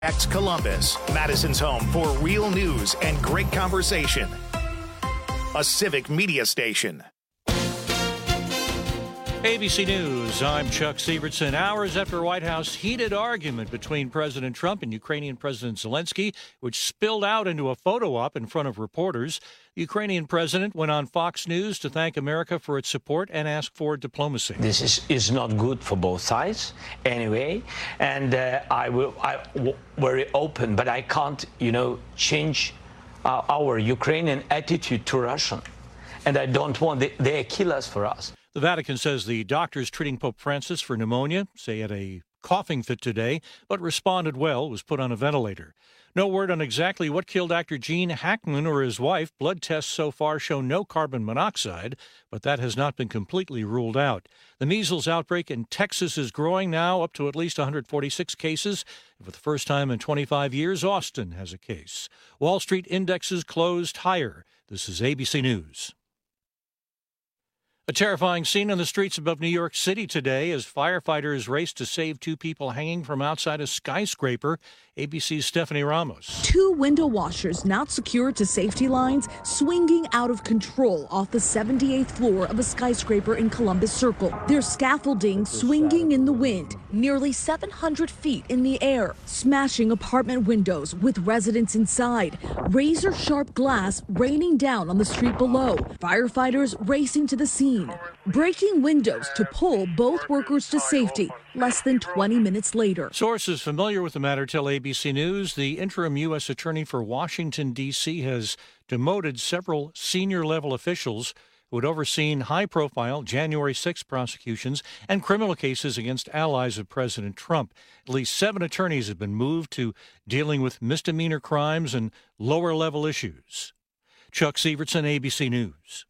X Columbus, Madison's home for real news and great conversation. A civic media station. ABC News, I'm Chuck Sievertson. Hours after a White House heated argument between President Trump and Ukrainian President Zelensky, which spilled out into a photo op in front of reporters, the Ukrainian president went on Fox News to thank America for its support and ask for diplomacy. This is not good for both sides anyway, and I'm very open, but I can't, change our Ukrainian attitude to Russia, and I don't want they kill us for us. The Vatican says the doctors treating Pope Francis for pneumonia say he had a coughing fit today, but responded well, was put on a ventilator. No word on exactly what killed actor Gene Hackman or his wife. Blood tests so far show no carbon monoxide, but that has not been completely ruled out. The measles outbreak in Texas is growing now up to at least 146 cases. And for the first time in 25 years, Austin has a case. Wall Street indexes closed higher. This is ABC News. A terrifying scene on the streets above New York City today as firefighters raced to save two people hanging from outside a skyscraper. ABC's Stephanie Ramos. Two window washers not secured to safety lines swinging out of control off the 78th floor of a skyscraper in Columbus Circle. Their scaffolding swinging in the wind, nearly 700 feet in the air, smashing apartment windows with residents inside. Razor-sharp glass raining down on the street below. Firefighters racing to the scene, breaking windows to pull both workers to safety less than 20 minutes later. Sources familiar with the matter tell ABC News the interim U.S. Attorney for Washington, D.C. has demoted several senior-level officials who had overseen high-profile January 6 prosecutions and criminal cases against allies of President Trump. At least 7 attorneys have been moved to dealing with misdemeanor crimes and lower-level issues. Chuck Sievertson, ABC News.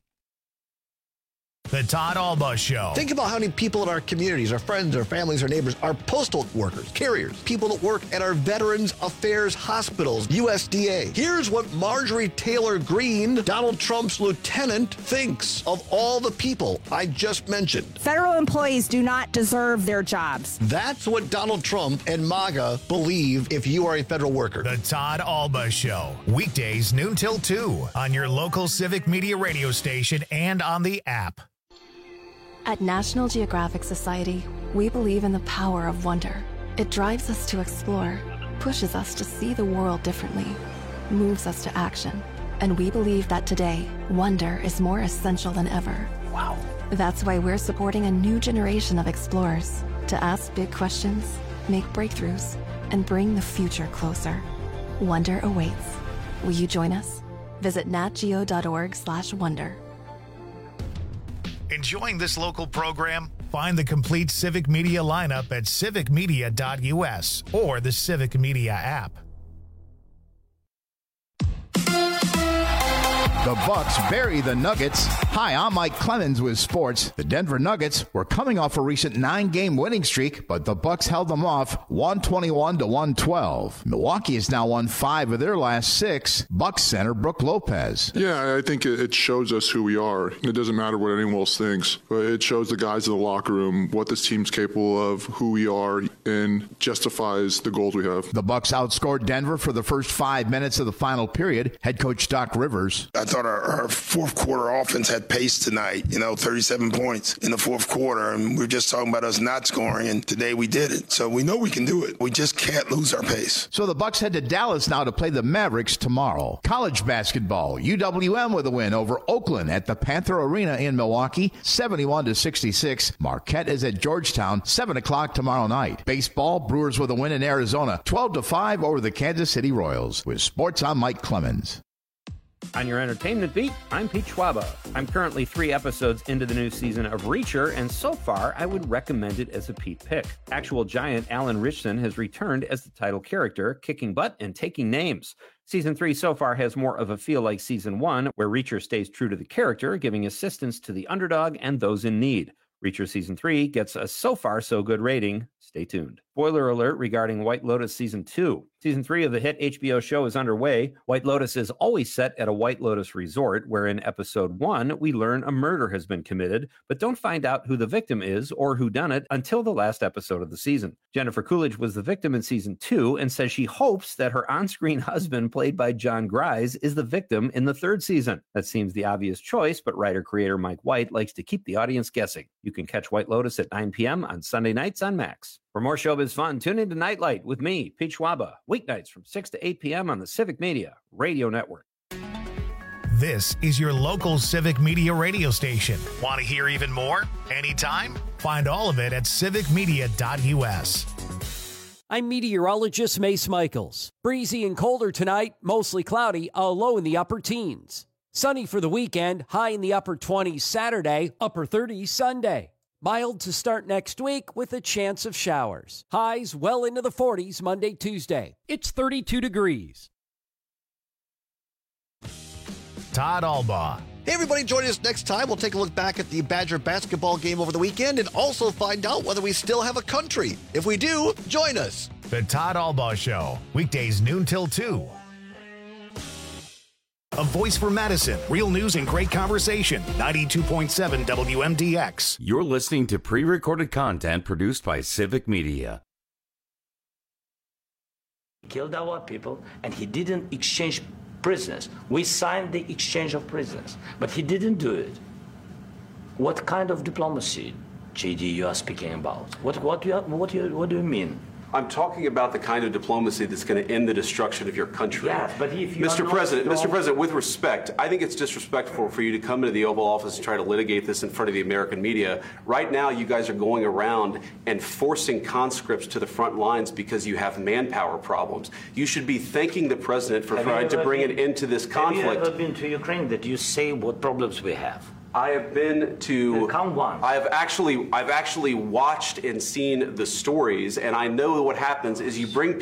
The Todd Alba Show. Think about how many people in our communities, our friends, our families, our neighbors, our postal workers, carriers, people that work at our Veterans Affairs hospitals, USDA. Here's what Marjorie Taylor Greene, Donald Trump's lieutenant, thinks of all the people I just mentioned. Federal employees do not deserve their jobs. That's what Donald Trump and MAGA believe if you are a federal worker. The Todd Alba Show. Weekdays noon till 2 on your local civic media radio station and on the app. At National Geographic Society, we believe in the power of wonder. It drives us to explore, pushes us to see the world differently, moves us to action. And we believe that today, wonder is more essential than ever. Wow. That's why we're supporting a new generation of explorers to ask big questions, make breakthroughs, and bring the future closer. Wonder awaits. Will you join us? Visit natgeo.org/wonder. Enjoying this local program? Find the complete Civic Media lineup at civicmedia.us or the Civic Media app. The Bucks bury the Nuggets. Hi, I'm Mike Clemens with sports. The Denver Nuggets were coming off a recent 9-game winning streak, but the Bucks held them off 121-112. Milwaukee has now won 5 of their last 6. Bucks center Brook Lopez. Yeah, I think it shows us who we are. It doesn't matter what anyone else thinks, but it shows the guys in the locker room what this team's capable of, who we are, and justifies the goals we have. The Bucks outscored Denver for the first 5 minutes of the final period. Head coach Doc Rivers. I thought our fourth quarter offense had pace tonight, 37 points in the fourth quarter. And we were just talking about us not scoring, and today we did it. So we know we can do it. We just can't lose our pace. So the Bucks head to Dallas now to play the Mavericks tomorrow. College basketball, UWM with a win over Oakland at the Panther Arena in Milwaukee, 71-66. Marquette is at Georgetown, 7 o'clock tomorrow night. Baseball, Brewers with a win in Arizona, 12-5 over the Kansas City Royals. With sports, I'm Mike Clemens. On your entertainment beat, I'm Pete Schwaba. I'm currently 3 episodes into the new season of Reacher, and so far, I would recommend it as a Pete pick. Actual giant Alan Ritchson has returned as the title character, kicking butt and taking names. Season 3 so far has more of a feel like Season 1, where Reacher stays true to the character, giving assistance to the underdog and those in need. Reacher Season 3 gets a so far so good rating. Stay tuned. Spoiler alert regarding White Lotus Season 2. Season 3 of the hit HBO show is underway. White Lotus is always set at a White Lotus resort, where in episode 1, we learn a murder has been committed, but don't find out who the victim is or who done it until the last episode of the season. Jennifer Coolidge was the victim in Season 2 and says she hopes that her on-screen husband, played by John Grise, is the victim in the 3rd season. That seems the obvious choice, but writer-creator Mike White likes to keep the audience guessing. You can catch White Lotus at 9 p.m. on Sunday nights on Max. For more showbiz fun, tune into Nightlight with me, Pete Schwaba, weeknights from 6 to 8 p.m. on the Civic Media Radio Network. This is your local Civic Media radio station. Want to hear even more? Anytime? Find all of it at civicmedia.us. I'm meteorologist Mace Michaels. Breezy and colder tonight, mostly cloudy, a low in the upper teens. Sunny for the weekend, high in the upper 20s Saturday, upper 30s Sunday. Mild to start next week with a chance of showers. Highs well into the 40s Monday, Tuesday. It's 32 degrees. Todd Albaugh. Hey, everybody, join us next time. We'll take a look back at the Badger basketball game over the weekend and also find out whether we still have a country. If we do, join us. The Todd Albaugh Show, weekdays noon till 2. A voice for Madison. Real news and great conversation. 92.7 WMDX. You're listening to pre-recorded content produced by Civic Media. He killed our people, and he didn't exchange prisoners. We signed the exchange of prisoners, but he didn't do it. What kind of diplomacy, JD, you are speaking about? What do you mean? I'm talking about the kind of diplomacy that's going to end the destruction of your country. Yes, but if you Mr. President, with respect, I think it's disrespectful for you to come into the Oval Office and try to litigate this in front of the American media. Right now, you guys are going around and forcing conscripts to the front lines because you have manpower problems. You should be thanking the president for trying to bring an end to this conflict. Have you ever been to Ukraine that you say what problems we have? I have been to. Count one. I've actually watched and seen the stories, and I know what happens is you bring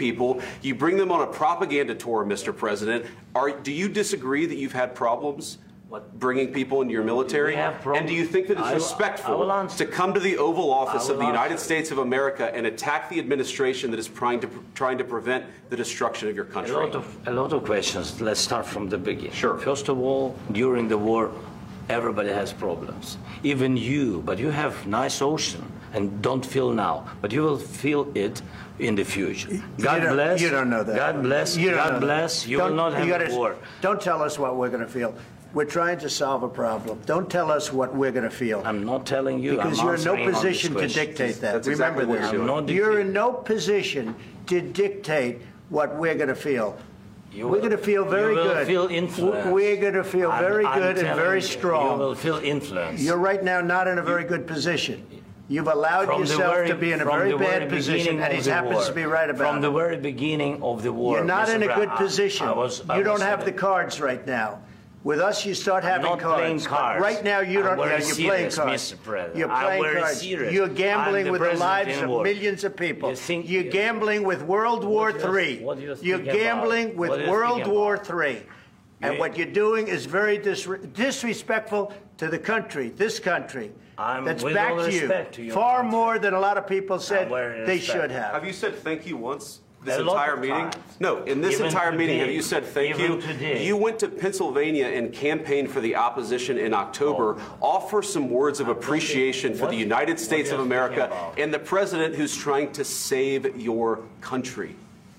them on a propaganda tour, Mr. President. Do you disagree that you've had problems bringing people into your military? And do you think that it's respectful to come to the Oval Office of the United States of America and attack the administration that is trying to prevent the destruction of your country? A lot of questions. Let's start from the beginning. Sure. First of all, during the war, everybody has problems, even you, but you have nice ocean and don't feel now, but you will feel it in the future. God bless. You don't know that. God bless. God bless. You will not have a war. Don't tell us what we're going to feel. We're trying to solve a problem. Don't tell us what we're going to feel. I'm not telling you. Because you're in no position to dictate that. That's Remember exactly this. You're in no position to dictate what we're going to feel. We're going to feel very good. You will feel influence. We're going to feel very good and very strong. You will feel influence. You're right now not in a very good position. You've allowed yourself to be in a very bad position, and he happens to be right about it. From the very beginning of the war. You're not in a good position. You don't have the cards right now. With us, you start having cards. Playing cards. Right now, you don't. You're playing cards. Mr. President. You're playing cards. Serious. You're gambling with the lives of millions of people. You're gambling with World War III. You're gambling with World War III. And what you're doing is very disrespectful to the country, this country. That's back to you. Far more than a lot of people said they should have. Have you said thank you once? This entire meeting? No, in this entire meeting, have you said thank you? You went to Pennsylvania and campaigned for the opposition in October. Offer some words of appreciation for the United States of America and the president who's trying to save your country.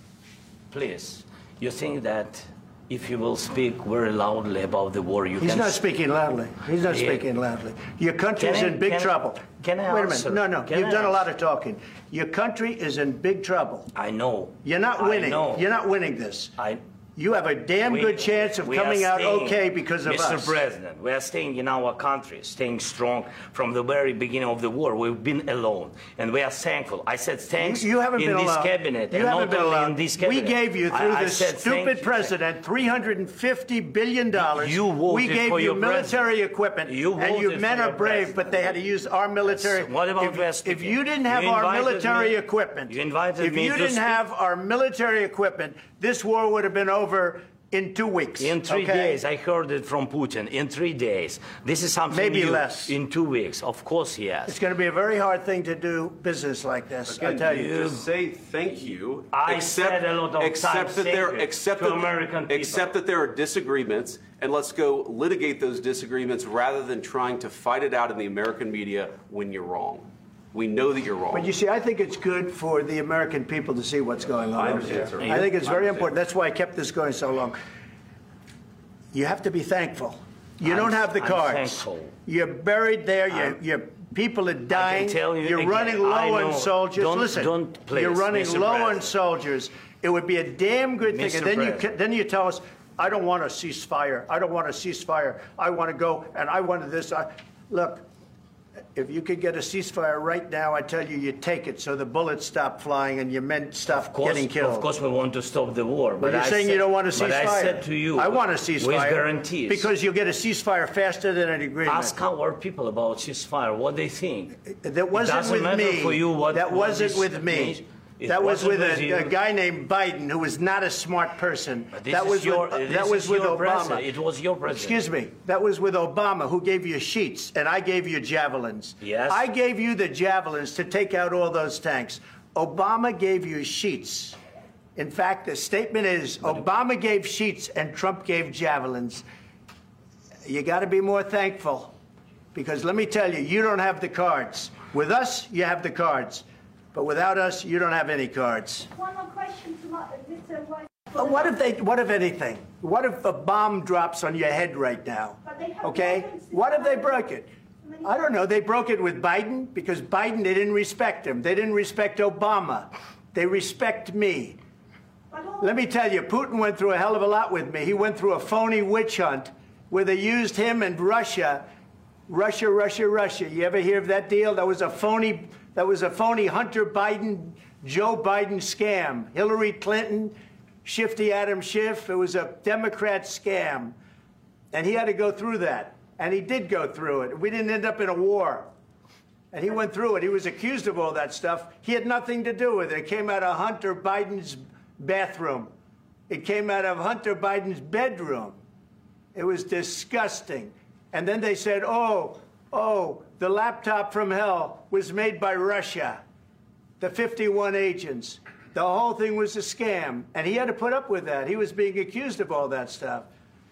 Please, you think that if you will speak very loudly about the war, He's not speaking loudly. He's not speaking loudly. Your country is in big trouble. Can I Wait a answer? minute. No. You've done a lot of talking. Your country is in big trouble. I know. You're not winning. You're not winning this. You have a damn good chance of coming out okay because of us. Mr. President, we are staying in our country, staying strong from the very beginning of the war. We've been alone, and we are thankful. I said thanks you haven't in been this alone. cabinet. You haven't been alone. In this cabinet. We gave you, through this stupid president, $350 billion. You voted we gave for you your military equipment, and you men are brave, but they had to use our military. What about if you didn't have our military equipment, you invited me if you didn't have our military equipment, this war would have been over in 2 weeks. In 3 days, I heard it from Putin. In 3 days. This is something maybe new. Less. In 2 weeks, of course he has. It's going to be a very hard thing to do business like this. Again, I tell you. Just say thank you. I said a lot of times Except that there are disagreements, and let's go litigate those disagreements rather than trying to fight it out in the American media when you're wrong. We know that you're wrong. But you see, I think it's good for the American people to see what's going on. I understand, sir. I think it's very important. That's why I kept this going so long. You have to be thankful. You don't have the cards. Thankful. You're buried there. Your people are dying. I can tell you You're again, running low on soldiers. Listen, please, you're running Mr. low President. on soldiers. It would be a damn good thing. Mr. And then you tell us, I don't want a ceasefire. I don't want a ceasefire. I want to go, and I wanted this. Look, if you could get a ceasefire right now, I tell you, you take it so the bullets stop flying and your men stop getting killed. Of course, we want to stop the war. But you're saying you don't want a ceasefire. But I said to you, I want a ceasefire. With guarantees. Because you'll get a ceasefire faster than an agreement. Ask our people about ceasefire, what they think. That wasn't with me. For you what, that wasn't with me. Means. That was with a guy named Biden, who was not a smart person. That was with Obama. President. It was your president. Excuse me. That was with Obama, who gave you sheets, and I gave you javelins. Yes. I gave you the javelins to take out all those tanks. Obama gave you sheets. In fact, the statement is Obama gave sheets and Trump gave javelins. You got to be more thankful, because let me tell you, you don't have the cards. With us, you have the cards. But without us, you don't have any cards. One more question to Mr. White. What if anything? What if a bomb drops on your head right now? Okay? What if they broke it? I don't know. They broke it with Biden because Biden, they didn't respect him. They didn't respect Obama. They respect me. Let me tell you, Putin went through a hell of a lot with me. He went through a phony witch hunt where they used him and Russia. Russia. You ever hear of that deal? That was a phony Hunter Biden, Joe Biden scam. Hillary Clinton, Shifty Adam Schiff. It was a Democrat scam. And he had to go through that. And he did go through it. We didn't end up in a war. And he went through it. He was accused of all that stuff. He had nothing to do with it. It came out of Hunter Biden's bathroom. It came out of Hunter Biden's bedroom. It was disgusting. And then they said, oh, the laptop from hell was made by Russia, the 51 agents. The whole thing was a scam, and he had to put up with that. He was being accused of all that stuff.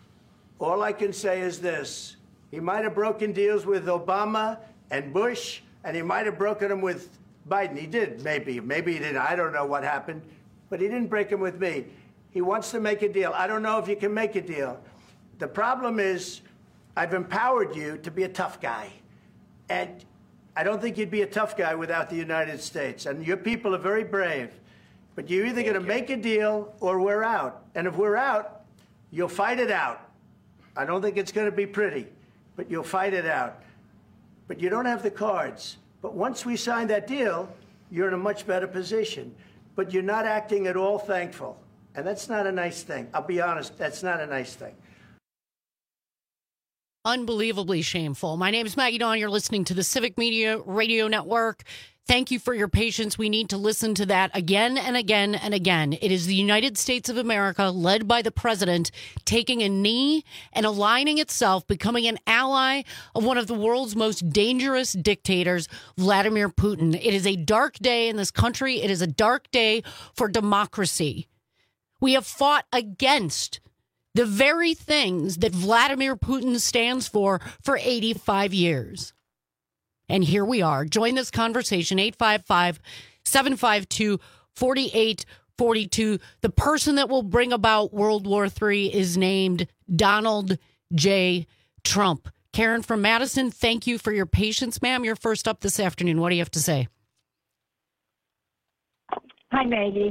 All I can say is this. He might have broken deals with Obama and Bush, and he might have broken them with Biden. He did, maybe. Maybe he didn't. I don't know what happened, but he didn't break them with me. He wants to make a deal. I don't know if you can make a deal. The problem is I've empowered you to be a tough guy. And I don't think you'd be a tough guy without the United States. And your people are very brave. But you're either going to make a deal or we're out. And if we're out, you'll fight it out. I don't think it's going to be pretty, but you'll fight it out. But you don't have the cards. But once we sign that deal, you're in a much better position. But you're not acting at all thankful. And that's not a nice thing. I'll be honest, that's not a nice thing. Unbelievably shameful. My name is Maggie Dawn. You're listening to the Civic Media Radio Network. Thank you for your patience. We need to listen to that again and again and again. It is the United States of America, led by the president, taking a knee and aligning itself, becoming an ally of one of the world's most dangerous dictators, Vladimir Putin. It is a dark day in this country. It is a dark day for democracy. We have fought against the very things that Vladimir Putin stands for 85 years. And here we are. Join this conversation, 855-752-4842. The person that will bring about World War III is named Donald J. Trump. Karen from Madison, thank you for your patience, ma'am. You're first up this afternoon. What do you have to say? Hi, Maggie.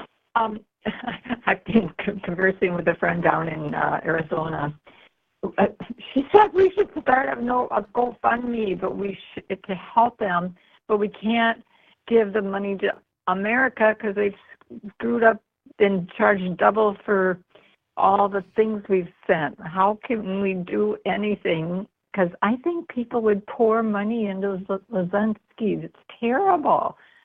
I've been conversing with a friend down in Arizona. She said we should start a GoFundMe, but to help them, but we can't give the money to America because they've screwed up and charged double for all the things we've sent. How can we do anything? Because I think people would pour money into Zelensky. It's terrible.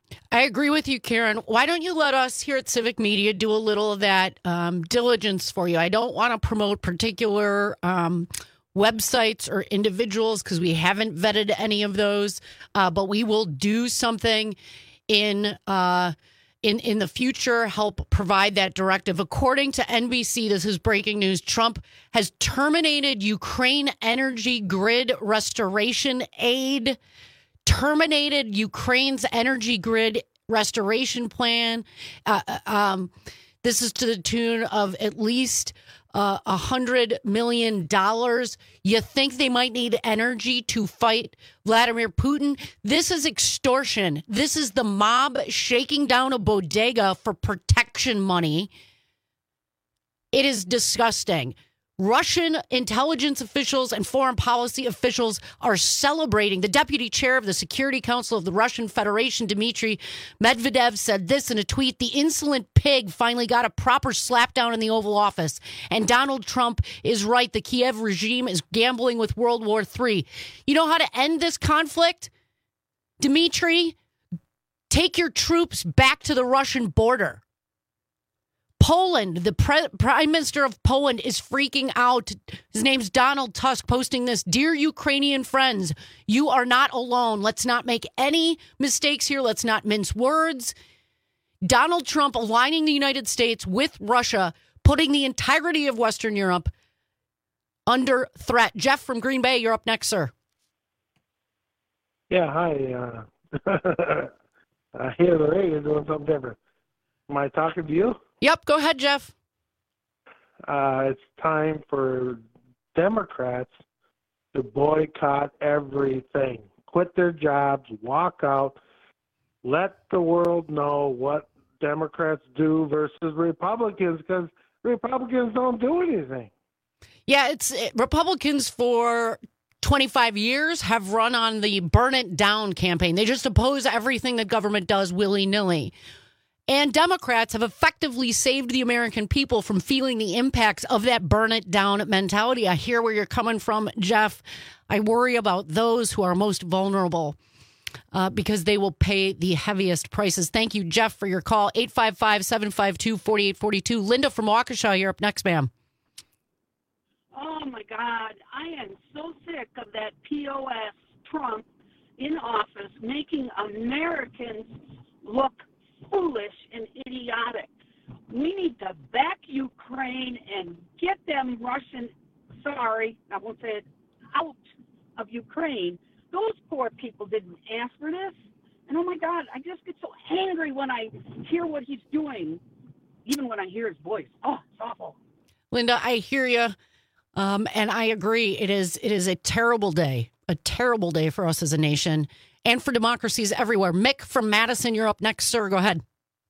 I agree with you, Karen. Why don't you let us here at Civic Media do a little of that diligence for you? I don't want to promote particular websites or individuals because we haven't vetted any of those, but we will do something in the future, help provide that directive. According to NBC, this is breaking news, Trump has terminated Ukraine energy grid restoration aid, terminated Ukraine's energy grid restoration plan. This is to the tune of at least $100 million. You think they might need energy to fight Vladimir Putin? This is extortion. This is the mob shaking down a bodega for protection money. It is disgusting. Russian intelligence officials and foreign policy officials are celebrating. The deputy chair of the Security Council of the Russian Federation, Dmitry Medvedev, said this in a tweet: the insolent pig finally got a proper slapdown in the Oval Office. And Donald Trump is right. The Kiev regime is gambling with World War III. You know how to end this conflict, Dmitry? Take your troops back to the Russian border. Poland, the Prime Minister of Poland is freaking out. His name's Donald Tusk, posting this: dear Ukrainian friends, you are not alone. Let's not make any mistakes here. Let's not mince words. Donald Trump aligning the United States with Russia, putting the entirety of Western Europe under threat. Jeff from Green Bay, you're up next, sir. Yeah, hi. I hear the radio doing something different. Am I talking to you? Yep, go ahead, Jeff. It's time for Democrats to boycott everything. Quit their jobs, walk out, let the world know what Democrats do versus Republicans, because Republicans don't do anything. Yeah, Republicans for 25 years have run on the burn it down campaign. They just oppose everything that government does willy-nilly. And Democrats have effectively saved the American people from feeling the impacts of that burn it down mentality. I hear where you're coming from, Jeff. I worry about those who are most vulnerable because they will pay the heaviest prices. Thank you, Jeff, for your call. 855-752-4842. Linda from Waukesha, you're up next, ma'am. Oh, my God. I am so sick of that POS Trump in office making Americans look foolish and idiotic. We need to back Ukraine and get them Russian, I won't say it, out of Ukraine. Those poor people didn't ask for this. And oh my God, I just get so angry when I hear what he's doing, even when I hear his voice. Oh, it's awful. Linda, I hear you. And I agree. It is a terrible day for us as a nation and for democracies everywhere. Mick from Madison, you're up next, sir. Go ahead.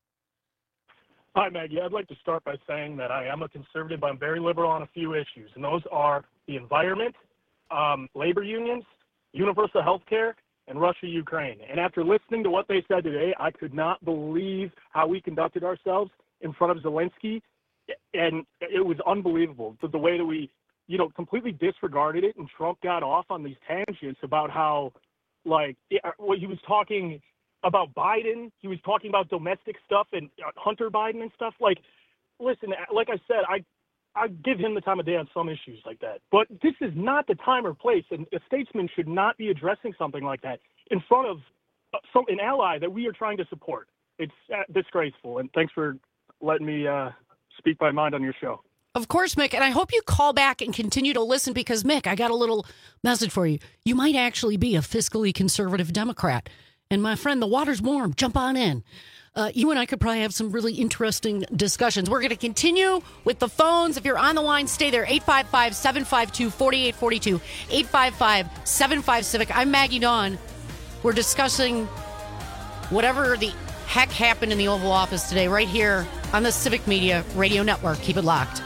Hi, Maggie. I'd like to start by saying that I am a conservative, but I'm very liberal on a few issues, and those are the environment, labor unions, universal health care, and Russia-Ukraine. And after listening to what they said today, I could not believe how we conducted ourselves in front of Zelensky, and it was unbelievable, the way that we, completely disregarded it, and Trump got off on these tangents about how, he was talking about Biden. He was talking about domestic stuff and Hunter Biden and stuff. Listen, like I said, I give him the time of day on some issues like that. But this is not the time or place, and a statesman should not be addressing something like that in front of an ally that we are trying to support. It's disgraceful, and thanks for letting me speak my mind on your show. Of course, Mick, and I hope you call back and continue to listen because, Mick, I got a little message for you. You might actually be a fiscally conservative Democrat. And my friend, the water's warm. Jump on in. You and I could probably have some really interesting discussions. We're going to continue with the phones. If you're on the line, stay there. 855-752-4842. 855-75-CIVIC. I'm Maggie Dawn. We're discussing whatever the heck happened in the Oval Office today right here on the Civic Media Radio Network. Keep it locked.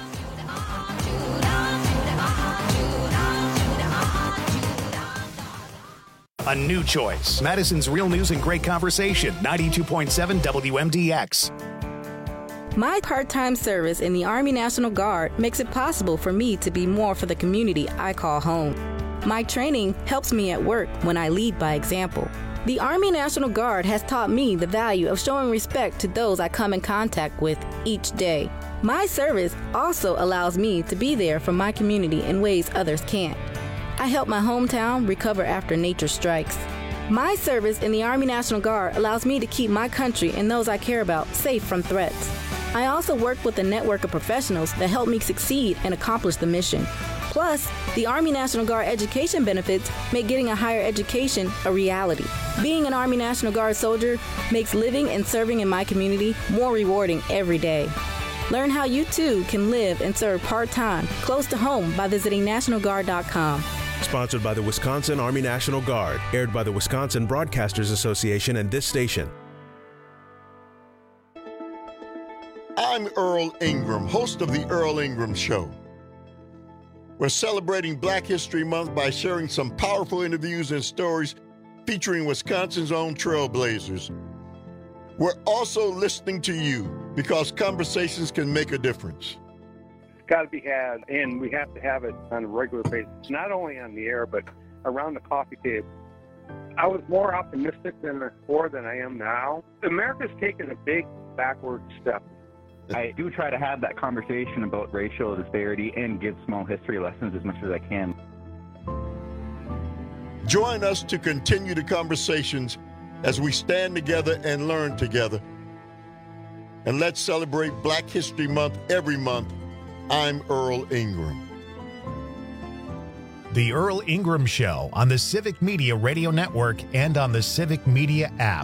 A new choice. Madison's Real News and Great Conversation. 92.7 WMDX. My part-time service in the Army National Guard makes it possible for me to be more for the community I call home. My training helps me at work when I lead by example. The Army National Guard has taught me the value of showing respect to those I come in contact with each day. My service also allows me to be there for my community in ways others can't. I help my hometown recover after nature strikes. My service in the Army National Guard allows me to keep my country and those I care about safe from threats. I also work with a network of professionals that help me succeed and accomplish the mission. Plus, the Army National Guard education benefits make getting a higher education a reality. Being an Army National Guard soldier makes living and serving in my community more rewarding every day. Learn how you too can live and serve part-time close to home by visiting NationalGuard.com. Sponsored by the Wisconsin Army National Guard. Aired by the Wisconsin Broadcasters Association and this station. I'm Earl Ingram, host of The Earl Ingram Show. We're celebrating Black History Month by sharing some powerful interviews and stories featuring Wisconsin's own trailblazers. We're also listening to you because conversations can make a difference. It's got to be had, and we have to have it on a regular basis, not only on the air, but around the coffee table. I was more optimistic before than I am now. America's taken a big backward step. I do try to have that conversation about racial disparity and give small history lessons as much as I can. Join us to continue the conversations as we stand together and learn together. And let's celebrate Black History Month every month. I'm Earl Ingram. The Earl Ingram Show on the Civic Media Radio Network and on the Civic Media app.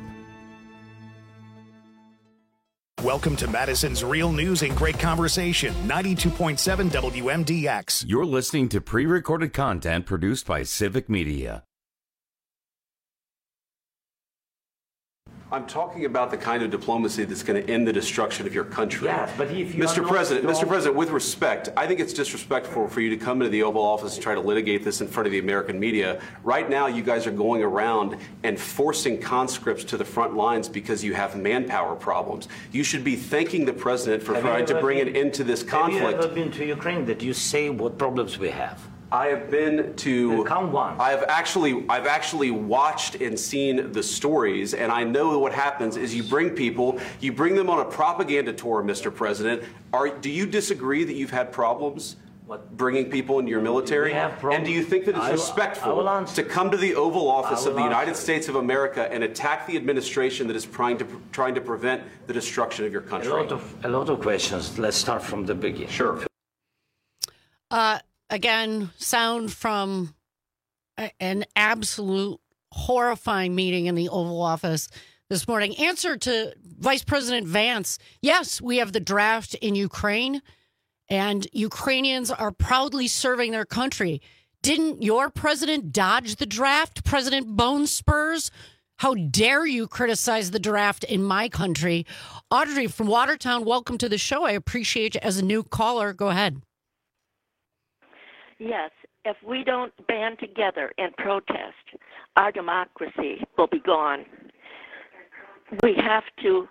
Welcome to Madison's Real News and Great Conversation, 92.7 WMDX. You're listening to pre-recorded content produced by Civic Media. I'm talking about the kind of diplomacy that's going to end the destruction of your country. Yes, but if you Mr. President, with respect, I think it's disrespectful for you to come into the Oval Office and try to litigate this in front of the American media. Right now, you guys are going around and forcing conscripts to the front lines because you have manpower problems. You should be thanking the president for trying to bring an end to this conflict. Have you ever been to Ukraine that you say what problems we have? I have been to. Count one. I've actually watched and seen the stories, and I know what happens is you bring them on a propaganda tour, Mr. President. Do you disagree that you've had problems bringing people into your military? And do you think that it's respectful to come to the Oval Office of the United States of America and attack the administration that is trying to prevent the destruction of your country? A lot of questions. Let's start from the beginning. Sure. Again, sound from an absolute horrifying meeting in the Oval Office this morning. Answer to Vice President Vance. Yes, we have the draft in Ukraine, and Ukrainians are proudly serving their country. Didn't your president dodge the draft, President Bone Spurs? How dare you criticize the draft in my country? Audrey from Watertown, welcome to the show. I appreciate you as a new caller. Go ahead. Yes, if we don't band together and protest, our democracy will be gone. We have to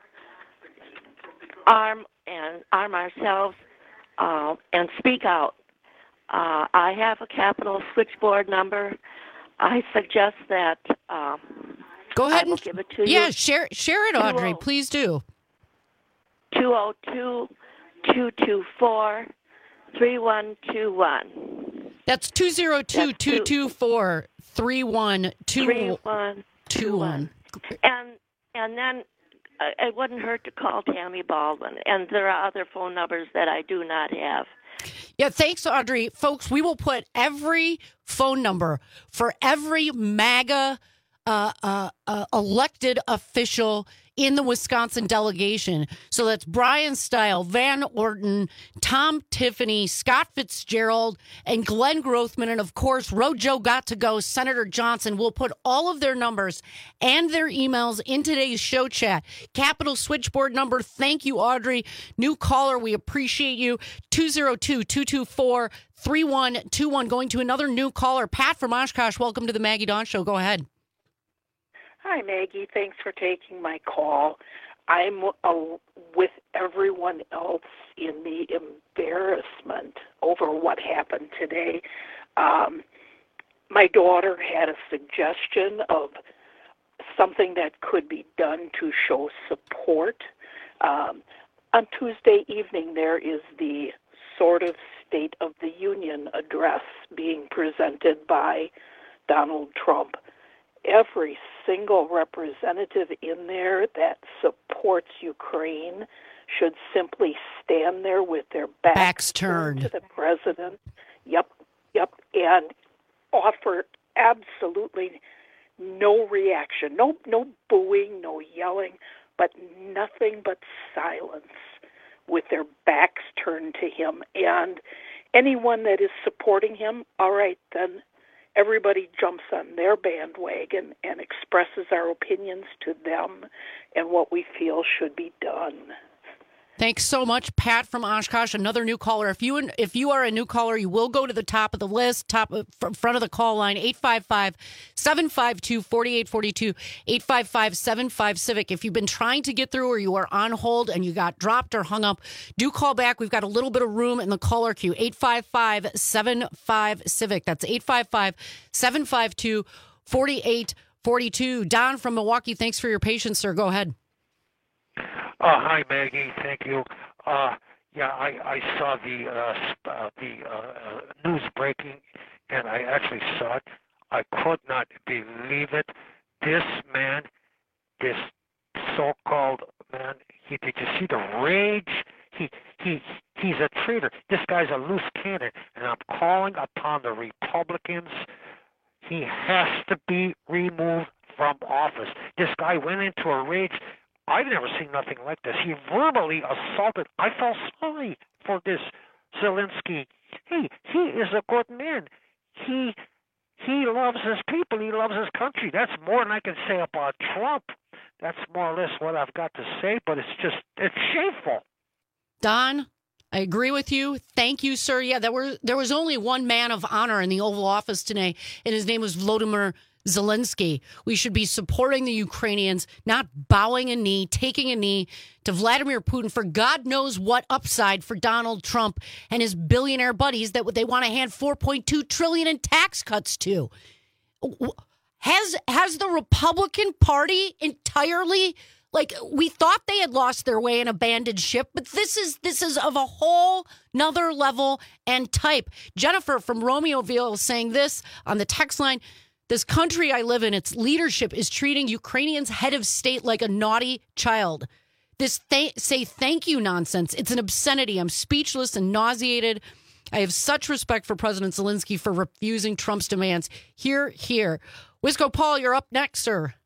arm ourselves and speak out. I have a Capitol switchboard number. I suggest that go ahead and give it to you. Yeah, share it, Audrey. Please do. 202-224-3121. That's 202-224-3121. And then it wouldn't hurt to call Tammy Baldwin. And there are other phone numbers that I do not have. Yeah, thanks, Audrey. Folks, we will put every phone number for every MAGA elected official in the Wisconsin delegation. So that's Brian Stile, Van Orton, Tom Tiffany, Scott Fitzgerald, and Glenn Grothman. And of course, Rojo got to go, Senator Johnson. We'll put all of their numbers and their emails in today's show chat. Capitol switchboard number. Thank you, Audrey. New caller, we appreciate you. 202-224-3121. Going to another new caller. Pat from Oshkosh, welcome to the Maggie Dawn Show. Go ahead. Hi, Maggie. Thanks for taking my call. I'm with everyone else in the embarrassment over what happened today. My daughter had a suggestion of something that could be done to show support. On Tuesday evening, there is the sort of State of the Union address being presented by Donald Trump. Every single representative in there that supports Ukraine should simply stand there with their backs turned to the president. Yep, and offer absolutely no reaction, no booing, no yelling, but nothing but silence with their backs turned to him. And anyone that is supporting him, all right, then everybody jumps on their bandwagon and expresses our opinions to them and what we feel should be done. Thanks so much, Pat from Oshkosh. Another new caller. If you are a new caller, you will go to the top of the list, front of the call line, 855-752-4842, 855-75-CIVIC. If you've been trying to get through or you are on hold and you got dropped or hung up, do call back. We've got a little bit of room in the caller queue, 855-75-CIVIC. That's 855-752-4842. Don from Milwaukee, thanks for your patience, sir. Go ahead. Hi, Maggie. Thank you. I saw the news breaking, and I actually saw it. I could not believe it. This man, this so-called man, did you see the rage? He's a traitor. This guy's a loose cannon, and I'm calling upon the Republicans. He has to be removed from office. This guy went into a rage. I've never seen nothing like this. He verbally assaulted. I felt sorry for this Zelensky. He is a good man. He loves his people. He loves his country. That's more than I can say about Trump. That's more or less what I've got to say, but it's shameful. Don, I agree with you. Thank you, sir. Yeah, there was only one man of honor in the Oval Office today, and his name was Volodymyr Zelensky. We should be supporting the Ukrainians, not bowing a knee, taking a knee to Vladimir Putin for God knows what upside for Donald Trump and his billionaire buddies that they want to hand $4.2 trillion in tax cuts to. Has the Republican Party entirely, we thought they had lost their way and abandoned ship, but this is of a whole nother level and type. Jennifer from Romeoville saying this on the text line: this country I live in, its leadership is treating Ukrainians' head of state like a naughty child. This say thank you nonsense. It's an obscenity. I'm speechless and nauseated. I have such respect for President Zelensky for refusing Trump's demands. Hear. Wisco Paul, you're up next, sir.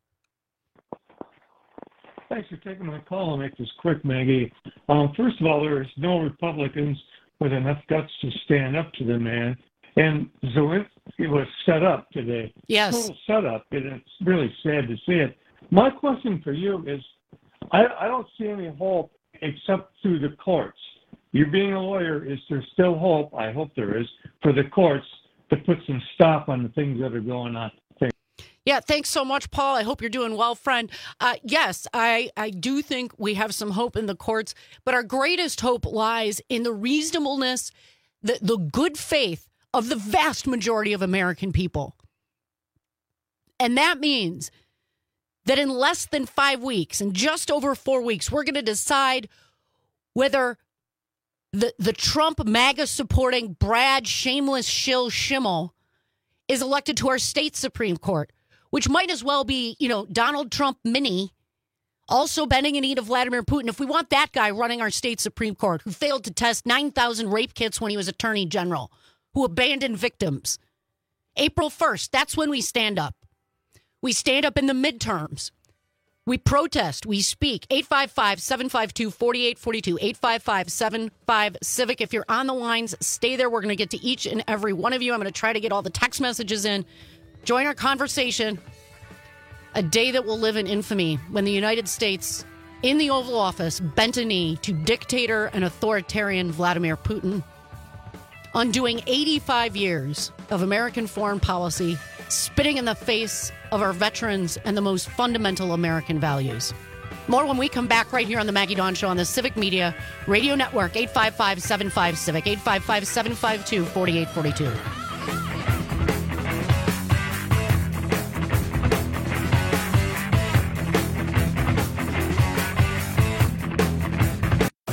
Thanks for taking my call. I'll make this quick, Maggie. First of all, there is no Republicans with enough guts to stand up to the man. And Zelensky was set up today. Yes. Total setup, and it's really sad to see it. My question for you is, I don't see any hope except through the courts. You being a lawyer, is there still hope, I hope there is, for the courts to put some stop on the things that are going on? Yeah, thanks so much, Paul. I hope you're doing well, friend. Yes, I do think we have some hope in the courts, but our greatest hope lies in the reasonableness, the good faith of the vast majority of American people. And that means that in less than 5 weeks, in just over 4 weeks, we're going to decide whether the Trump MAGA supporting Brad shameless shill Schimmel is elected to our state Supreme Court, which might as well be, Donald Trump mini, also bending a knee to Vladimir Putin. If we want that guy running our state Supreme Court, who failed to test 9,000 rape kits when he was Attorney General, who abandoned victims. April 1st, that's when we stand up. We stand up in the midterms. We protest. We speak. 855-752-4842. 855-75-CIVIC. If you're on the lines, stay there. We're going to get to each and every one of you. I'm going to try to get all the text messages in. Join our conversation. A day that will live in infamy when the United States, in the Oval Office, bent a knee to dictator and authoritarian Vladimir Putin, undoing 85 years of American foreign policy, spitting in the face of our veterans and the most fundamental American values. More when we come back right here on the Maggie Dawn Show on the Civic Media Radio Network, 855-75-CIVIC, 855-752-4842.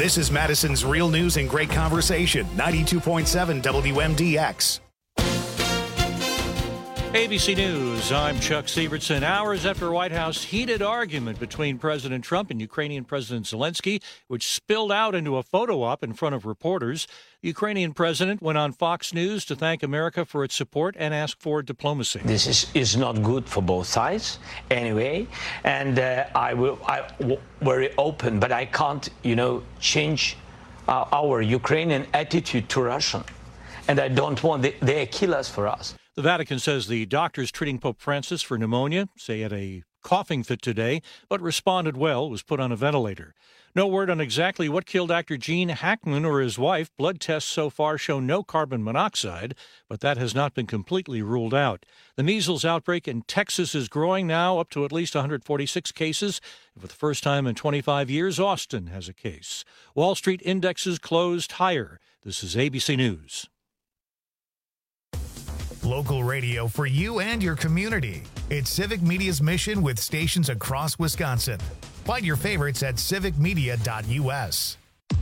This is Madison's Real News and Great Conversation, 92.7 WMDX. ABC News, I'm Chuck Sievertson. Hours after White House heated argument between President Trump and Ukrainian President Zelensky, which spilled out into a photo op in front of reporters, the Ukrainian president went on Fox News to thank America for its support and ask for diplomacy. This is not good for both sides anyway, and I very open, but I can't, change our Ukrainian attitude to Russia, and I don't want they kill us for us. The Vatican says the doctors treating Pope Francis for pneumonia say he had a coughing fit today, but responded well, was put on a ventilator. No word on exactly what killed actor Gene Hackman or his wife. Blood tests so far show no carbon monoxide, but that has not been completely ruled out. The measles outbreak in Texas is growing now, up to at least 146 cases. For the first time in 25 years, Austin has a case. Wall Street indexes closed higher. This is ABC News. Local radio for you and your community. It's Civic Media's mission with stations across Wisconsin. Find your favorites at civicmedia.us.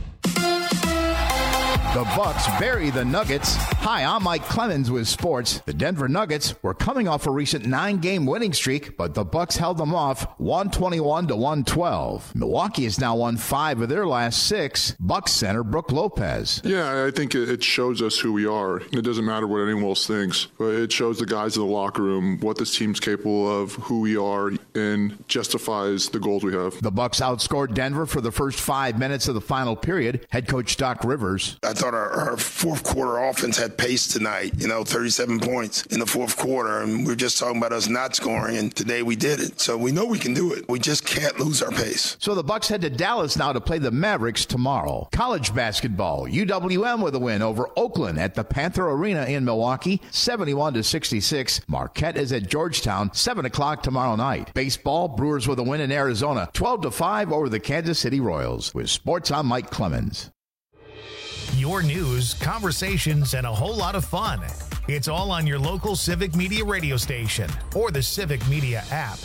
The Bucks bury the Nuggets. Hi, I'm Mike Clemens with sports. The Denver Nuggets were coming off a recent 9-game winning streak, but the Bucks held them off 121-112. Milwaukee has now won 5 of their last 6. Bucks center Brook Lopez. Yeah, I think it shows us who we are. It doesn't matter what anyone else thinks, but it shows the guys in the locker room what this team's capable of, who we are, and justifies the goals we have. The Bucks outscored Denver for the first 5 minutes of the final period. Head coach Doc Rivers. I thought our fourth quarter offense had pace tonight, 37 points in the fourth quarter, and we're just talking about us not scoring, and today we did it. So we know we can do it. We just can't lose our pace. So the Bucks head to Dallas now to play the Mavericks tomorrow. College basketball, UWM with a win over Oakland at the Panther Arena in Milwaukee, 71-66. Marquette is at Georgetown, 7 o'clock tomorrow night. Baseball, Brewers with a win in Arizona, 12-5 over the Kansas City Royals. With sports, I'm Mike Clemens. Your news, conversations, and a whole lot of fun. It's all on your local Civic Media radio station or the Civic Media app.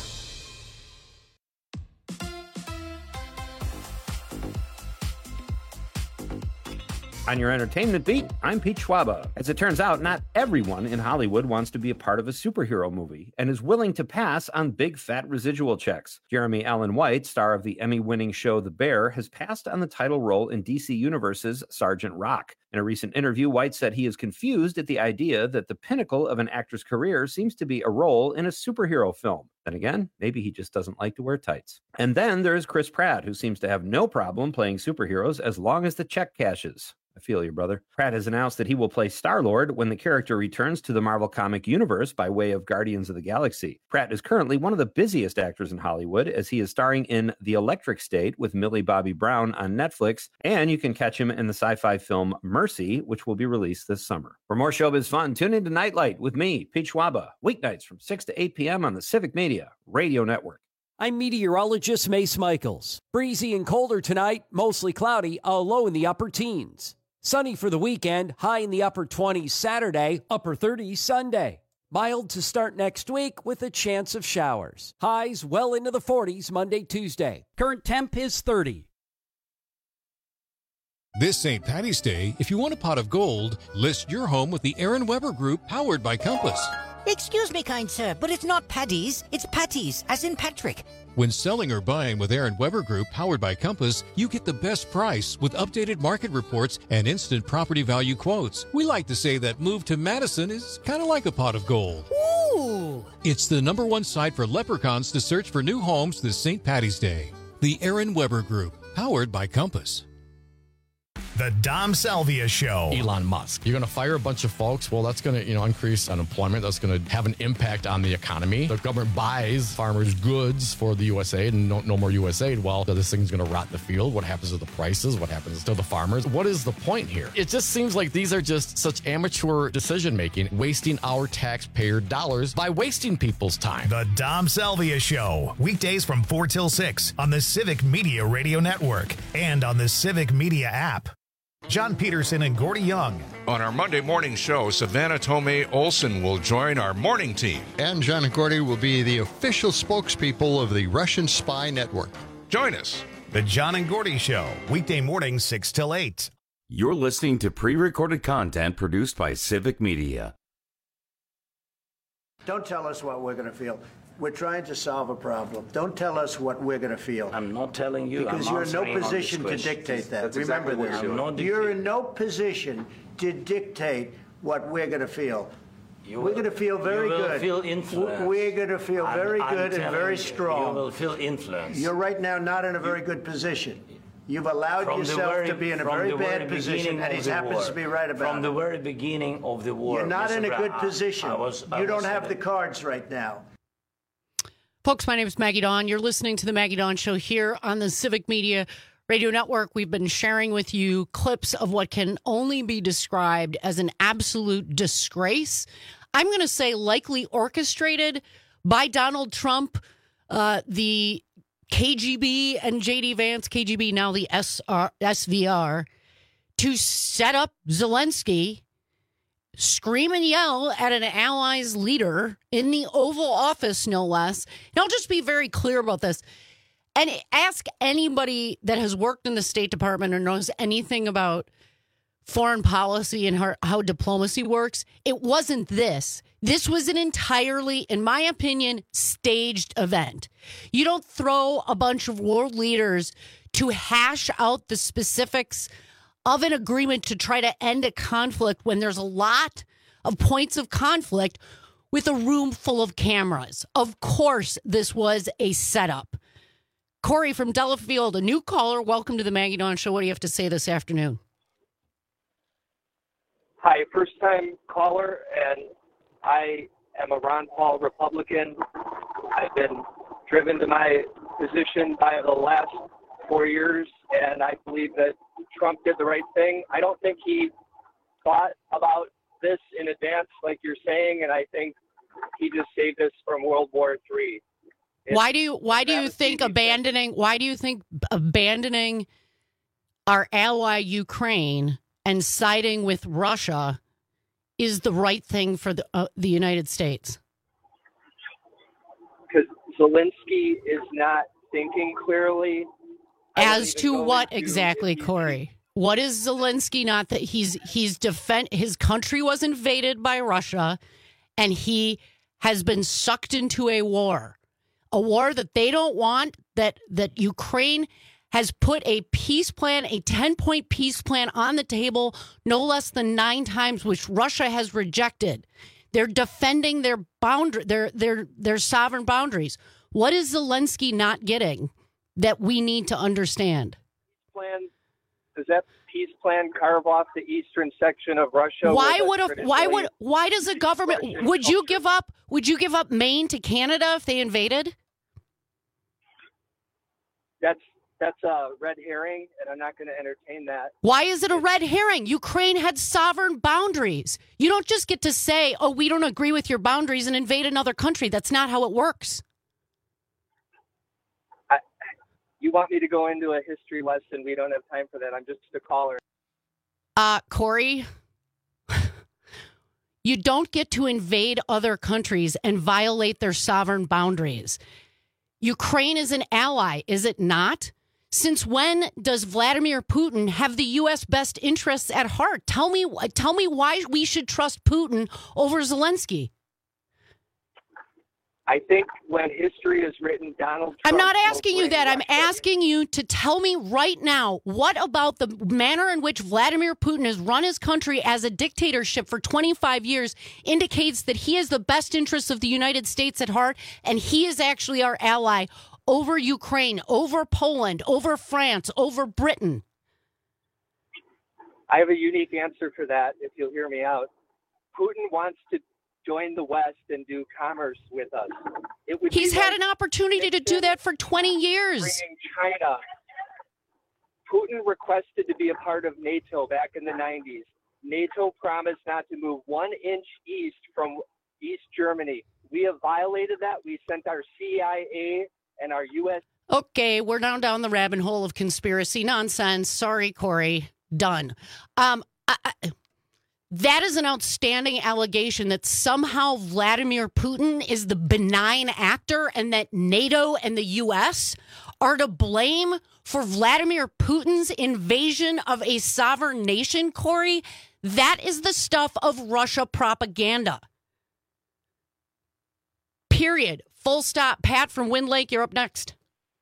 On your entertainment beat, I'm Pete Schwaba. As it turns out, not everyone in Hollywood wants to be a part of a superhero movie and is willing to pass on big fat residual checks. Jeremy Allen White, star of the Emmy-winning show The Bear, has passed on the title role in DC Universe's Sergeant Rock. In a recent interview, White said he is confused at the idea that the pinnacle of an actor's career seems to be a role in a superhero film. Then again, maybe he just doesn't like to wear tights. And then there's Chris Pratt, who seems to have no problem playing superheroes as long as the check cashes. I feel you, brother. Pratt has announced that he will play Star-Lord when the character returns to the Marvel comic universe by way of Guardians of the Galaxy. Pratt is currently one of the busiest actors in Hollywood, as he is starring in The Electric State with Millie Bobby Brown on Netflix, and you can catch him in the sci-fi film Mercy, which will be released this summer. For more showbiz fun, tune into Nightlight with me, Pete Schwaba, weeknights from 6 to 8 p.m. on the Civic Media Radio Network. I'm meteorologist Mace Michaels. Breezy and colder tonight, mostly cloudy, a low in the upper teens. Sunny for the weekend, high in the upper 20s Saturday, upper 30s Sunday. Mild to start next week with a chance of showers. Highs well into the 40s Monday, Tuesday. Current temp is 30. This St. Paddy's Day, if you want a pot of gold, list your home with the Aaron Weber Group, powered by Compass. Excuse me, kind sir, but it's not Paddy's, it's Patties, as in Patrick. When selling or buying with Aaron Weber Group, powered by Compass, you get the best price with updated market reports and instant property value quotes. We like to say that move to Madison is kind of like a pot of gold. Ooh! It's the #1 site for leprechauns to search for new homes this St. Paddy's Day. The Aaron Weber Group, powered by Compass. The Dom Salvia Show. Elon Musk. You're going to fire a bunch of folks. Well, that's going to, increase unemployment. That's going to have an impact on the economy. The government buys farmers' goods for the USAID and no more USAID. Well, this thing's going to rot in the field. What happens to the prices? What happens to the farmers? What is the point here? It just seems like these are just such amateur decision-making, wasting our taxpayer dollars by wasting people's time. The Dom Salvia Show. Weekdays from 4 till 6 on the Civic Media Radio Network and on the Civic Media app. John Peterson and Gordy Young. On our Monday morning show, Savannah Tomei Olsen will join our morning team. And John and Gordy will be the official spokespeople of the Russian spy network. Join us. The John and Gordy Show, weekday mornings 6 till 8. You're listening to pre-recorded content produced by Civic Media. Don't tell us what we're going to feel. We're trying to solve a problem. Don't tell us what we're going to feel. I'm not telling you. Because you're in no position to dictate that. That's Remember exactly this. You're in no position to dictate what we're going to feel. We're going to feel very good. You will feel influence. We're going to feel very good and very strong. You will feel influence. You're right now not in a very good position. You've allowed yourself to be in a very bad position, and he happens to be right about it. From the very beginning of the war. You're not in a good position. You don't have the cards right now. Folks, my name is Maggie Dawn. You're listening to the Maggie Dawn Show here on the Civic Media Radio Network. We've been sharing with you clips of what can only be described as an absolute disgrace. I'm going to say likely orchestrated by Donald Trump, the KGB and J.D. Vance, KGB, now the SVR, to set up Zelensky, scream and yell at an ally's leader in the Oval Office, no less. And I'll just be very clear about this. And ask anybody that has worked in the State Department or knows anything about foreign policy and how diplomacy works. It wasn't this. This was an entirely, in my opinion, staged event. You don't throw a bunch of world leaders to hash out the specifics of an agreement to try to end a conflict when there's a lot of points of conflict with a room full of cameras. Of course, this was a setup. Corey from Delafield, a new caller. Welcome to the Maggie Dawn Show. What do you have to say this afternoon? Hi, first-time caller, and I am a Ron Paul Republican. I've been driven to my position by the last 4 years, and I believe that Trump did the right thing. I don't think he thought about this in advance, like you're saying, and I think he just saved us from World War III. Why do you think abandoning our ally Ukraine and siding with Russia is the right thing for the United States? Because Zelensky is not thinking clearly. As to what exactly, Corey? What is Zelensky not that his country was invaded by Russia and he has been sucked into a war that they don't want, that Ukraine has put a peace plan, a 10-point peace plan on the table no less than 9 times, which Russia has rejected. They're defending their sovereign boundaries. What is Zelensky not getting that we need to understand? Does that peace plan carve off the eastern section of Russia? Why does a government, would you give up Maine to Canada if they invaded? That's a red herring, and I'm not going to entertain that. Why is it a red herring? Ukraine had sovereign boundaries. You don't just get to say, oh, we don't agree with your boundaries and invade another country. That's not how it works. You want me to go into a history lesson? We don't have time for that. I'm just a caller. Corey, you don't get to invade other countries and violate their sovereign boundaries. Ukraine is an ally, is it not? Since when does Vladimir Putin have the U.S. best interests at heart? Tell me why we should trust Putin over Zelensky. I think when history is written, Donald Trump... I'm not asking you that. I'm asking you to tell me right now, what about the manner in which Vladimir Putin has run his country as a dictatorship for 25 years indicates that he has the best interests of the United States at heart, and he is actually our ally over Ukraine, over Poland, over France, over Britain? I have a unique answer for that, if you'll hear me out. Putin wants to join the West and do commerce with us. He's had an opportunity to do that for 20 years. Bringing China. Putin requested to be a part of NATO back in the 90s. NATO promised not to move 1 inch east from East Germany. We have violated that. We sent our CIA and our U.S. Okay, we're down the rabbit hole of conspiracy nonsense. Sorry, Corey. Done. That is an outstanding allegation that somehow Vladimir Putin is the benign actor and that NATO and the U.S. are to blame for Vladimir Putin's invasion of a sovereign nation, Corey, that is the stuff of Russia propaganda. Period. Full stop. Pat from Wind Lake, you're up next.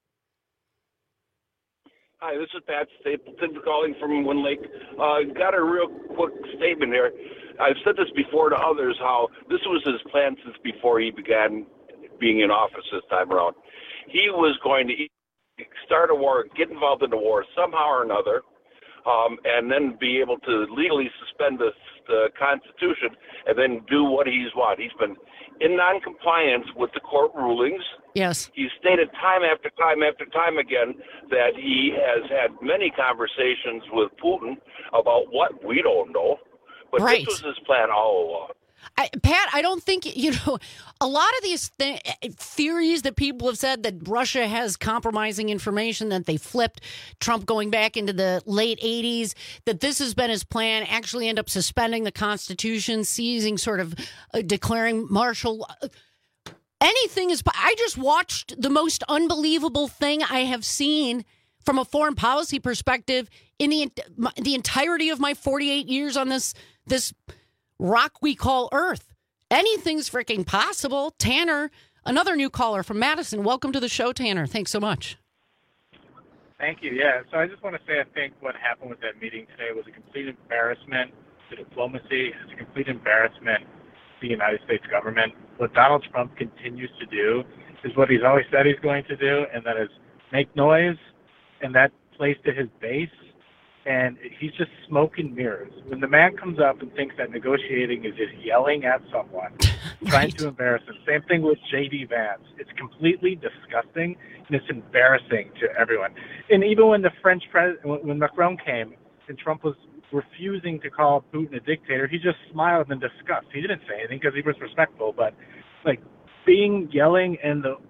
Hi, this is Pat Stapleton calling from Wind Lake. Got a real quick statement here. I've said this before to others, how this was his plan since before he began being in office this time around. He was going to start a war, get involved in the war somehow or another, and then be able to legally suspend the Constitution and then do what he's wanted. He's been in noncompliance with the court rulings. Yes. He's stated time after time after time again that he has had many conversations with Putin about what we don't know. But right. This was his plan all along. Pat, I don't think, a lot of these theories that people have said that Russia has compromising information, that they flipped Trump going back into the late 80s, that this has been his plan, actually end up suspending the Constitution, seizing sort of declaring martial. Anything is. I just watched the most unbelievable thing I have seen from a foreign policy perspective in the entirety of my 48 years on this rock we call Earth. Anything's freaking possible. Tanner, another new caller from Madison. Welcome to the show, Tanner. Thanks so much. Thank you. Yeah, so I just want to say I think what happened with that meeting today was a complete embarrassment to diplomacy. It's a complete embarrassment to the United States government. What Donald Trump continues to do is what he's always said he's going to do, and that is make noise, and that plays to his base. And he's just smoke and mirrors. When the man comes up and thinks that negotiating is just yelling at someone, trying to embarrass him. Same thing with J.D. Vance. It's completely disgusting, and it's embarrassing to everyone. And even when the French president, when Macron came, and Trump was refusing to call Putin a dictator, he just smiled in disgust. He didn't say anything because he was respectful. But like yelling in the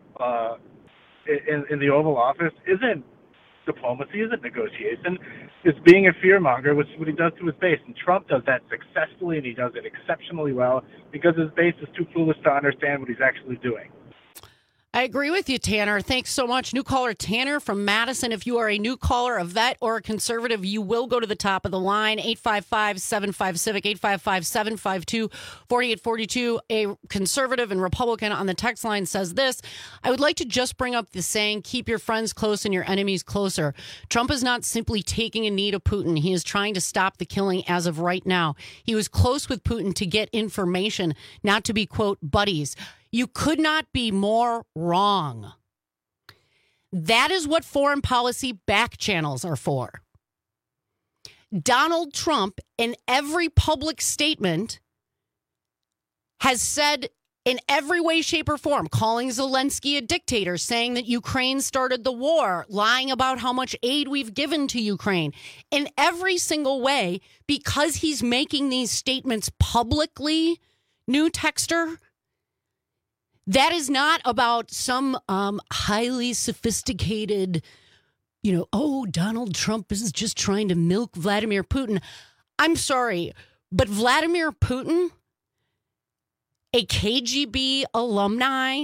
Oval Office isn't diplomacy, isn't negotiation. It's being a fearmonger, which is what he does to his base. And Trump does that successfully, and he does it exceptionally well because his base is too foolish to understand what he's actually doing. I agree with you, Tanner. Thanks so much. New caller Tanner from Madison. If you are a new caller, a vet, or a conservative, you will go to the top of the line. 855-75-CIVIC, 855-752-4842. A conservative and Republican on the text line says this: I would like to just bring up the saying, keep your friends close and your enemies closer. Trump is not simply taking a knee to Putin. He is trying to stop the killing as of right now. He was close with Putin to get information, not to be, quote, buddies. You could not be more wrong. That is what foreign policy back channels are for. Donald Trump, in every public statement, has said in every way, shape, or form, calling Zelensky a dictator, saying that Ukraine started the war, lying about how much aid we've given to Ukraine. In every single way, because he's making these statements publicly, new texter, that is not about some highly sophisticated, Donald Trump is just trying to milk Vladimir Putin. I'm sorry, but Vladimir Putin, a KGB alumni,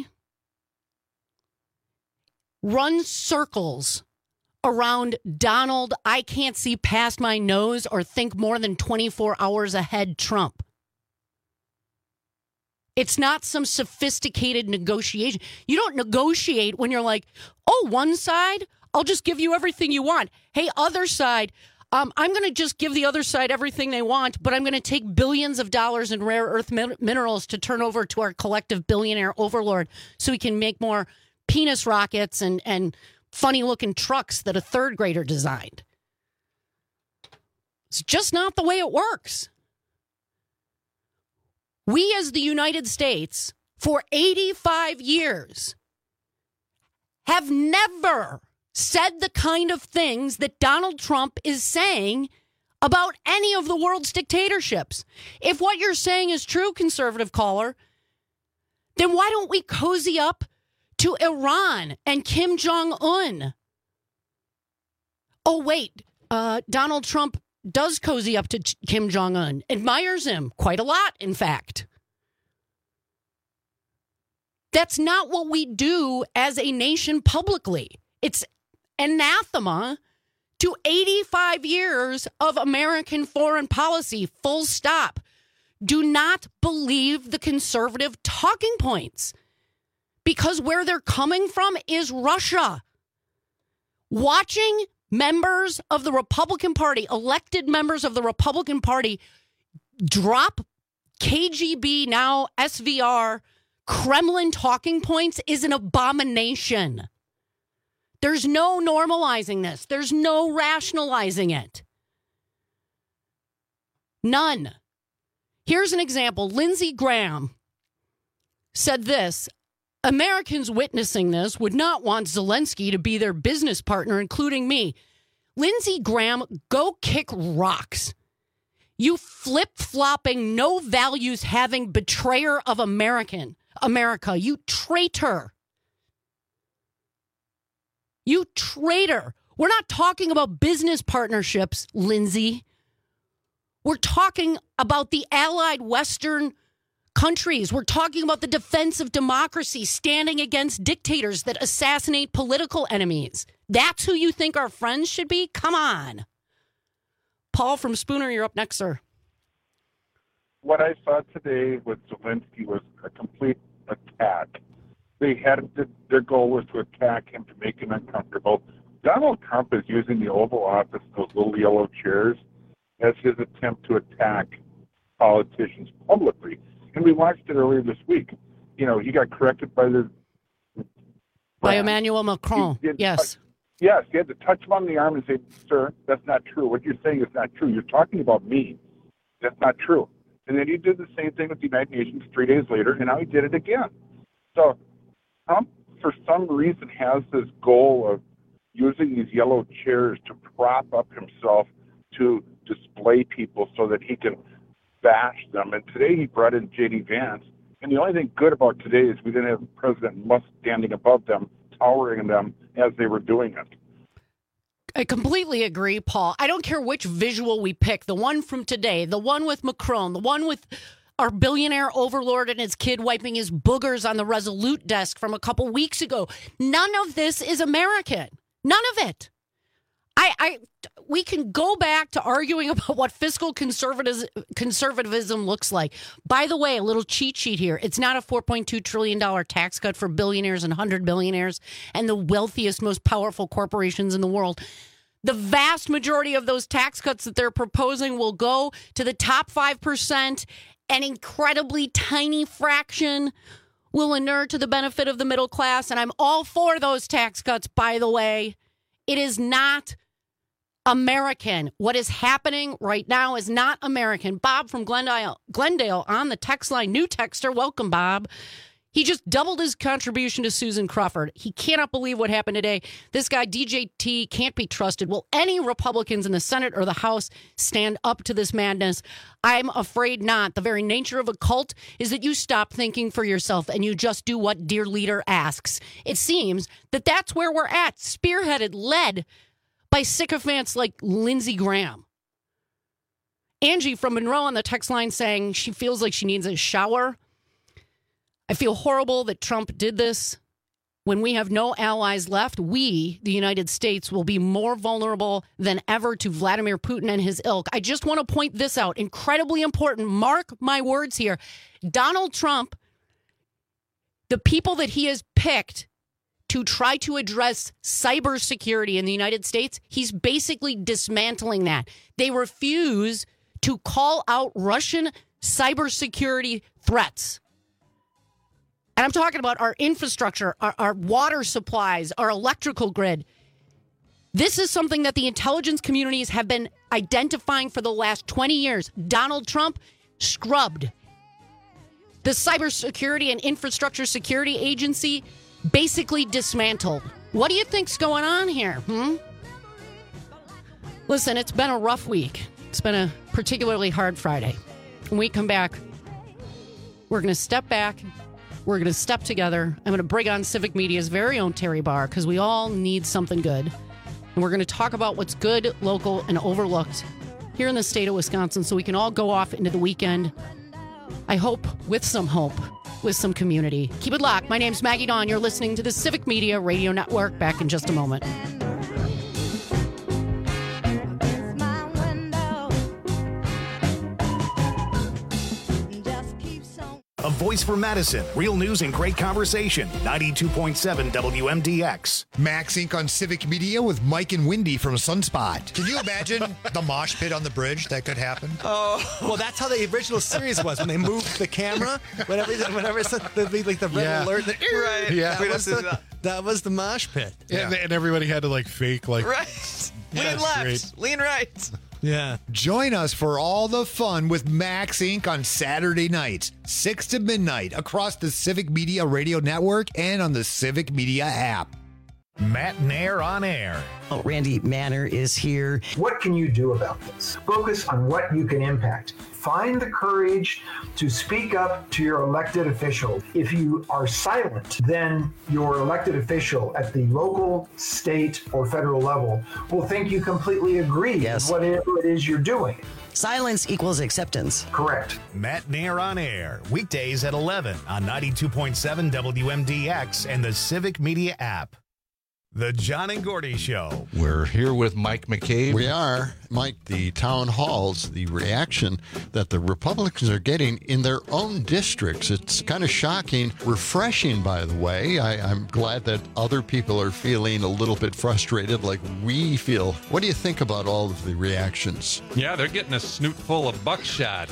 runs circles around Donald, I can't see past my nose or think more than 24 hours ahead Trump. It's not some sophisticated negotiation. You don't negotiate when you're like, oh, one side, I'll just give you everything you want. Hey, other side, I'm going to just give the other side everything they want, but I'm going to take billions of dollars in rare earth minerals to turn over to our collective billionaire overlord so we can make more penis rockets and funny-looking trucks that a third grader designed. It's just not the way it works. We as the United States, for 85 years, have never said the kind of things that Donald Trump is saying about any of the world's dictatorships. If what you're saying is true, conservative caller, then why don't we cozy up to Iran and Kim Jong-un? Oh, wait, Donald Trump does cozy up to Kim Jong-un, admires him quite a lot, in fact. That's not what we do as a nation publicly. It's anathema to 85 years of American foreign policy, full stop. Do not believe the conservative talking points, because where they're coming from is Russia. Watching members of the Republican Party, elected members of the Republican Party, drop KGB, now SVR, Kremlin talking points is an abomination. There's no normalizing this. There's no rationalizing it. None. Here's an example. Lindsey Graham said this: Americans witnessing this would not want Zelensky to be their business partner, including me. Lindsey Graham, go kick rocks. You flip-flopping, no values having betrayer of America, you traitor. You traitor. We're not talking about business partnerships, Lindsey. We're talking about the allied Western countries. We're talking about the defense of democracy, standing against dictators that assassinate political enemies. That's who you think our friends should be? Come on. Paul from Spooner, you're up next, sir. What I saw today with Zelensky was a complete attack. Their goal was to attack him, to make him uncomfortable. Donald Trump is using the Oval Office, those little yellow chairs, as his attempt to attack politicians publicly. And we watched it earlier this week. You know, he got corrected by Emmanuel Macron. Yes. Yes, he had to touch him on the arm and say, sir, that's not true. What you're saying is not true. You're talking about me. That's not true. And then he did the same thing with the United Nations 3 days later, and now he did it again. So Trump, for some reason, has this goal of using these yellow chairs to prop up himself, to display people so that he can bash them. And today he brought in J.D. Vance. And the only thing good about today is we didn't have President Musk standing above them, towering them as they were doing it. I completely agree, Paul. I don't care which visual we pick, the one from today, the one with Macron, the one with our billionaire overlord and his kid wiping his boogers on the Resolute desk from a couple weeks ago. None of this is American. None of it. We can go back to arguing about what fiscal conservatism looks like. By the way, a little cheat sheet here. It's not a $4.2 trillion tax cut for billionaires and 100 billionaires and the wealthiest, most powerful corporations in the world. The vast majority of those tax cuts that they're proposing will go to the top 5%. An incredibly tiny fraction will inure to the benefit of the middle class. And I'm all for those tax cuts, by the way. It is not American. What is happening right now is not American. Bob from Glendale on the text line. New texter. Welcome, Bob. He just doubled his contribution to Susan Crawford. He cannot believe what happened today. This guy, DJT, can't be trusted. Will any Republicans in the Senate or the House stand up to this madness? I'm afraid not. The very nature of a cult is that you stop thinking for yourself and you just do what dear leader asks. It seems that that's where we're at, spearheaded, led by sycophants like Lindsey Graham. Angie from Monroe on the text line saying she feels like she needs a shower. I feel horrible that Trump did this. When we have no allies left, we, the United States, will be more vulnerable than ever to Vladimir Putin and his ilk. I just want to point this out. Incredibly important. Mark my words here. Donald Trump, the people that he has picked to try to address cybersecurity in the United States, he's basically dismantling that. They refuse to call out Russian cybersecurity threats. And I'm talking about our infrastructure, our water supplies, our electrical grid. This is something that the intelligence communities have been identifying for the last 20 years. Donald Trump scrubbed. The Cybersecurity and Infrastructure Security Agency basically dismantled. What do you think's going on here? Listen, it's been a rough week. It's been a particularly hard Friday. When we come back, we're going to step back. We're going to step together. I'm going to bring on Civic Media's very own Terry Barr because we all need something good. And we're going to talk about what's good, local, and overlooked here in the state of Wisconsin so we can all go off into the weekend, I hope, with some hope, with some community. Keep it locked. My name's Maggie Dawn. You're listening to the Civic Media Radio Network. Back in just a moment. a voice for Madison. Real news and great conversation. 92.7 WMDX. Max Inc. on Civic Media with Mike and Wendy from Sunspot. Can you imagine the mosh pit on the bridge that could happen? Oh, well, that's how the original series was when they moved the camera. Whenever it's like the red alert, right? Yeah, that was the mosh pit. Yeah. And everybody had to like fake like right. Lean left, lean right. Yeah. Join us for all the fun with Max Inc. on Saturday nights, 6 to midnight, across the Civic Media Radio Network and on the Civic Media app. Matt Nair on air. Oh, Randy Manor is here. What can you do about this? Focus on what you can impact. Find the courage to speak up to your elected official. If you are silent, then your elected official at the local, state, or federal level will think you completely agree with whatever it is you're doing. Silence equals acceptance. Correct. Matt Nair on air, weekdays at 11 on 92.7 WMDX and the Civic Media app. The John and Gordy Show. We're here with Mike McCabe. We are. Mike, the town halls, the reaction that the Republicans are getting in their own districts. It's kind of shocking, refreshing, by the way. I'm glad that other people are feeling a little bit frustrated like we feel. What do you think about all of the reactions? Yeah, they're getting a snoot full of buckshot.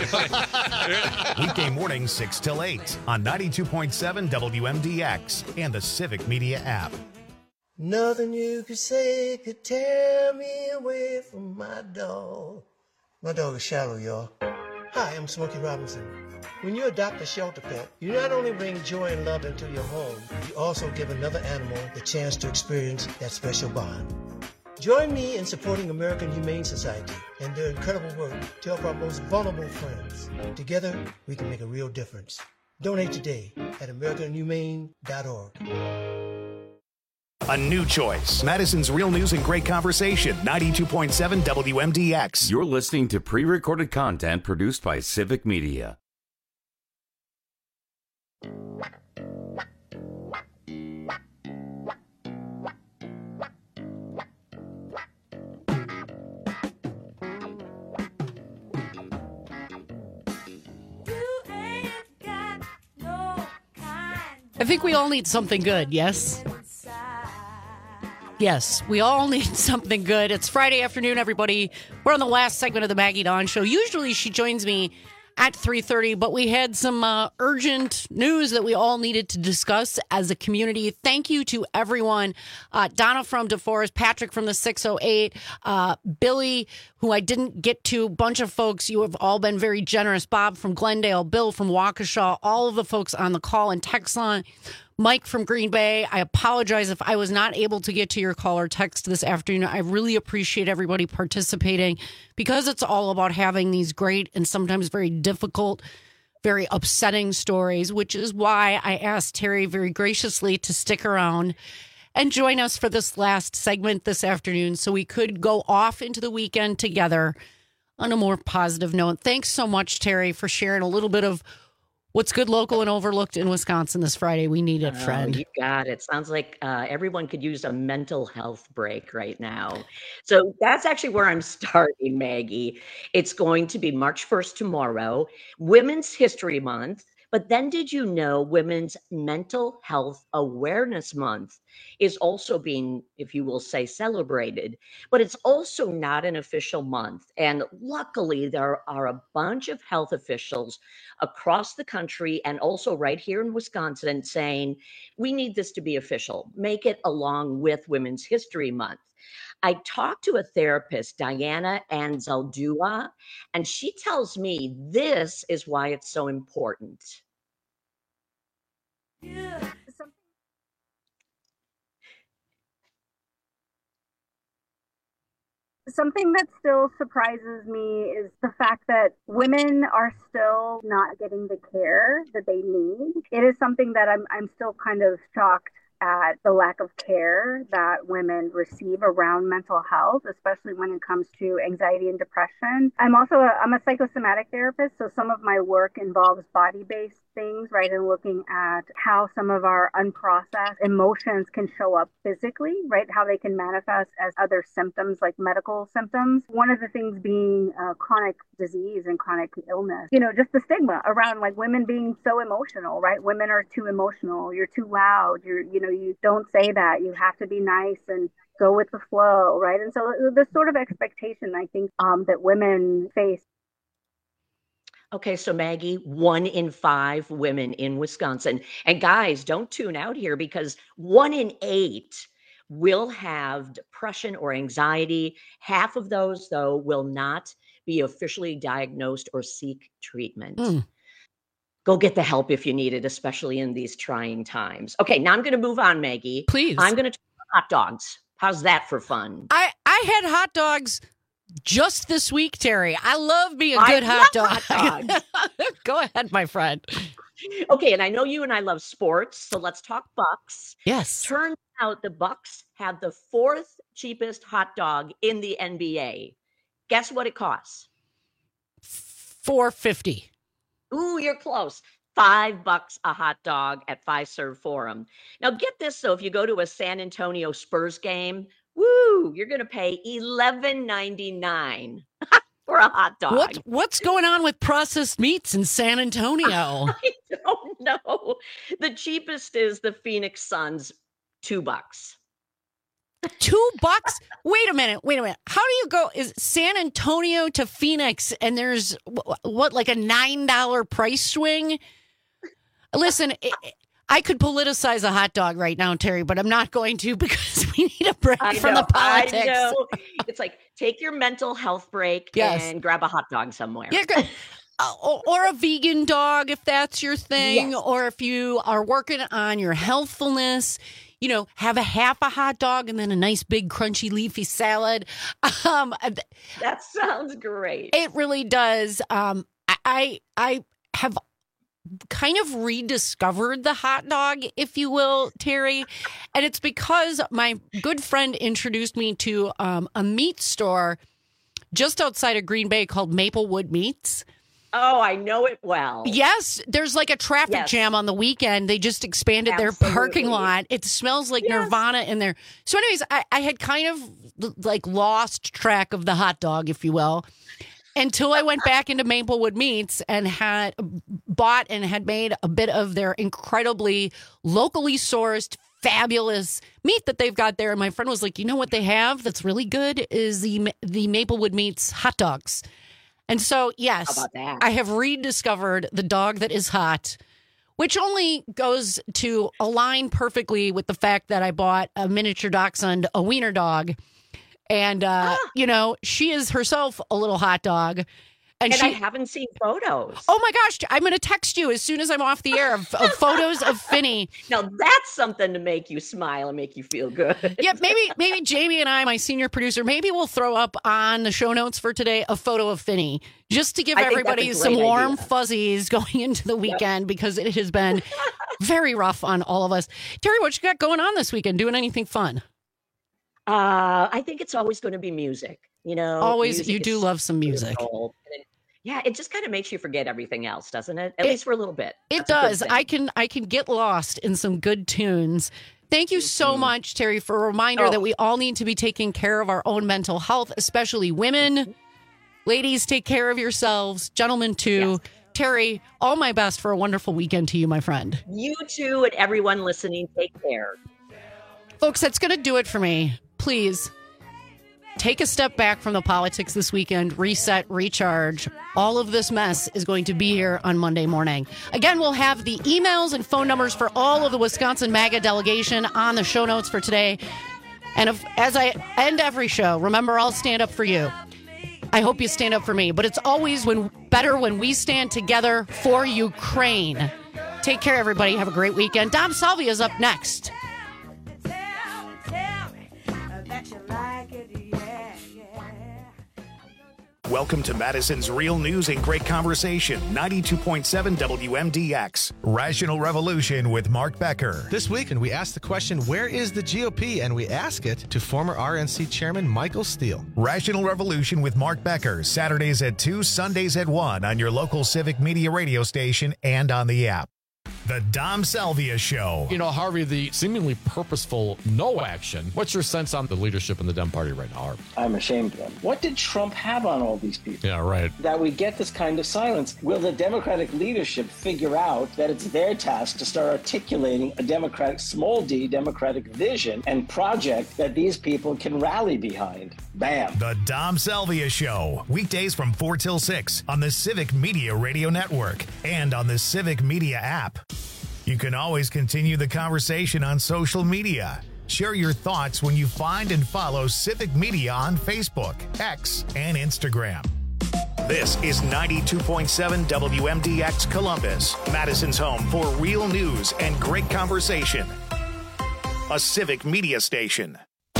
Weekday mornings 6 till 8 on 92.7 WMDX and the Civic Media app. Nothing you could say could tear me away from my dog. My dog is Shallow, y'all. Hi, I'm Smokey Robinson. When you adopt a shelter pet, you not only bring joy and love into your home, you also give another animal the chance to experience that special bond. Join me in supporting American Humane Society and their incredible work to help our most vulnerable friends. Together, we can make a real difference. Donate today at AmericanHumane.org. A new choice. Madison's real news and great conversation. 92.7 WMDX. You're listening to pre-recorded content produced by Civic Media. I think we all need something good, yes? Yes, we all need something good. It's Friday afternoon, everybody. We're on the last segment of the Maggie Dawn Show. Usually she joins me at 3:30, but we had some urgent news that we all needed to discuss as a community. Thank you to everyone. Donna from DeForest, Patrick from the 608, Billy, who I didn't get to, a bunch of folks. You have all been very generous. Bob from Glendale, Bill from Waukesha, all of the folks on the call and text line. Mike from Green Bay, I apologize if I was not able to get to your call or text this afternoon. I really appreciate everybody participating because it's all about having these great and sometimes very difficult, very upsetting stories, which is why I asked Terry very graciously to stick around and join us for this last segment this afternoon so we could go off into the weekend together on a more positive note. Thanks so much, Terry, for sharing a little bit of what's good, local, and overlooked in Wisconsin this Friday. We need it, friend. You got it. Sounds like everyone could use a mental health break right now. So that's actually where I'm starting, Maggie. It's going to be March 1st tomorrow, Women's History Month. But then did you know Women's Mental Health Awareness Month is also being, if you will say, celebrated, but it's also not an official month. And luckily, there are a bunch of health officials across the country and also right here in Wisconsin saying, we need this to be official. Make it along with Women's History Month. I talked to a therapist, Diana Anzaldua, and she tells me this is why it's so important. Yeah. Something that still surprises me is the fact that women are still not getting the care that they need. It is something that I'm still kind of shocked at the lack of care that women receive around mental health, especially when it comes to anxiety and depression. I'm a psychosomatic therapist, so some of my work involves body-based things, right, and looking at how some of our unprocessed emotions can show up physically, right, how they can manifest as other symptoms like medical symptoms. One of the things being chronic disease and chronic illness, just the stigma around like women being so emotional, right? Women are too emotional, you're too loud, you don't say that, you have to be nice and go with the flow, right? And so the sort of expectation I think that women face. Okay, so Maggie, 1 in 5 women in Wisconsin, and guys, don't tune out here because 1 in 8 will have depression or anxiety. Half of those, though, will not be officially diagnosed or seek treatment. Go get the help if you need it, especially in these trying times. Okay, now I'm going to move on, Maggie. Please. I'm going to talk about hot dogs. How's that for fun? I had hot dogs just this week, Terry. I love me a good hot dog. Go ahead, my friend. Okay, and I know you and I love sports, so let's talk Bucks. Yes. Turns out the Bucks have the 4th cheapest hot dog in the NBA. Guess what it costs? $4.50. Ooh, you're close. $5 a hot dog at Fiserv Forum. Now get this, though, if you go to a San Antonio Spurs game, woo, you're going to pay $11.99 for a hot dog. What's going on with processed meats in San Antonio? I don't know. The cheapest is the Phoenix Suns, $2. $2? Wait a minute. How do you go? Is San Antonio to Phoenix and there's like a $9 price swing? Listen, I could politicize a hot dog right now, Terry, but I'm not going to because we need a break from the politics. I know. It's like take your mental health break and grab a hot dog somewhere. Yeah, or a vegan dog if that's your thing, or if you are working on your healthfulness. Have a half a hot dog and then a nice big crunchy leafy salad. That sounds great. It really does. I have kind of rediscovered the hot dog, if you will, Terry. And it's because my good friend introduced me to a meat store just outside of Green Bay called Maplewood Meats. Oh, I know it well. Yes, there's like a traffic jam on the weekend. They just expanded their parking lot. It smells like Nirvana in there. So anyways, I had kind of like lost track of the hot dog, if you will, until I went back into Maplewood Meats and had bought and had made a bit of their incredibly locally sourced, fabulous meat that they've got there. And my friend was like, you know what they have that's really good is the Maplewood Meats hot dogs. And so, yes, I have rediscovered the dog that is hot, which only goes to align perfectly with the fact that I bought a miniature dachshund, a wiener dog. And, she is herself a little hot dog. And I haven't seen photos. Oh, my gosh. I'm going to text you as soon as I'm off the air of photos of Finny. Now, that's something to make you smile and make you feel good. Yeah, maybe Jamie and I, my senior producer, maybe we'll throw up on the show notes for today a photo of Finny just to give everybody some warm fuzzies going into the weekend because it has been very rough on all of us. Terry, what you got going on this weekend? Doing anything fun? I think it's always going to be music. Always, you do love some music. Yeah, it just kind of makes you forget everything else, doesn't it? At least for a little bit. It does. I can get lost in some good tunes. Thank you so much, Terry, for a reminder that we all need to be taking care of our own mental health, especially women. Ladies, take care of yourselves. Gentlemen, too. Yes. Terry, all my best for a wonderful weekend to you, my friend. You too, and everyone listening, take care. Folks, that's going to do it for me. Please take a step back from the politics this weekend, reset, recharge. All of this mess is going to be here on Monday morning. Again, we'll have the emails and phone numbers for all of the Wisconsin MAGA delegation on the show notes for today. And as I end every show, remember, I'll stand up for you. I hope you stand up for me. But it's always better when we stand together for Ukraine. Take care, everybody. Have a great weekend. Dom Salvia is up next. Welcome to Madison's Real News and Great Conversation, 92.7 WMDX. Rational Revolution with Mark Becker. This weekend, we asked the question, where is the GOP? And we ask it to former RNC Chairman Michael Steele. Rational Revolution with Mark Becker, Saturdays at 2, Sundays at 1 on your local Civic Media radio station and on the app. The Dom Salvia Show. You know, Harvey, the seemingly purposeful no action. What's your sense on the leadership in the Dem Party right now, Harvey? I'm ashamed of them. What did Trump have on all these people? Yeah, right. That we get this kind of silence. Will the Democratic leadership figure out that it's their task to start articulating a democratic, small d, democratic vision and project that these people can rally behind? Bam. The Dom Salvia Show. Weekdays from 4 till 6 on the Civic Media Radio Network and on the Civic Media app. You can always continue the conversation on social media. Share your thoughts when you find and follow Civic Media on Facebook, X, and Instagram. This is 92.7 WMDX Columbus, Madison's home for real news and great conversation. A Civic Media station.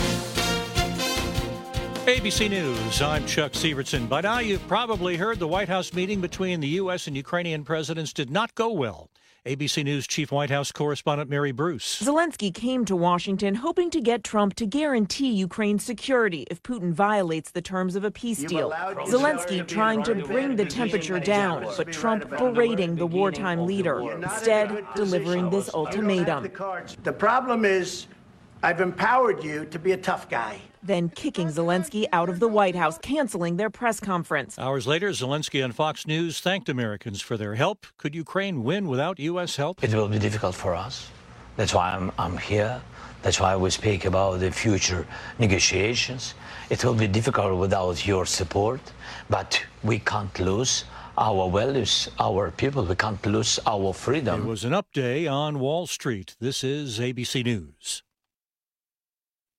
ABC News, I'm Chuck Sievertson. By now, you've probably heard the White House meeting between the U.S. and Ukrainian presidents did not go well. ABC News Chief White House Correspondent Mary Bruce. Zelensky came to Washington hoping to get Trump to guarantee Ukraine's security if Putin violates the terms of a peace deal. Zelensky trying to bring the temperature down, but Trump berating the wartime leader, instead delivering this ultimatum. The problem is, I've empowered you to be a tough guy. Then kicking Zelensky out of the White House, canceling their press conference. Hours later, Zelensky on Fox News thanked Americans for their help. Could Ukraine win without U.S. help? It will be difficult for us. That's why I'm here. That's why we speak about the future negotiations. It will be difficult without your support, but we can't lose our values, our people. We can't lose our freedom. It was an up day on Wall Street. This is ABC News.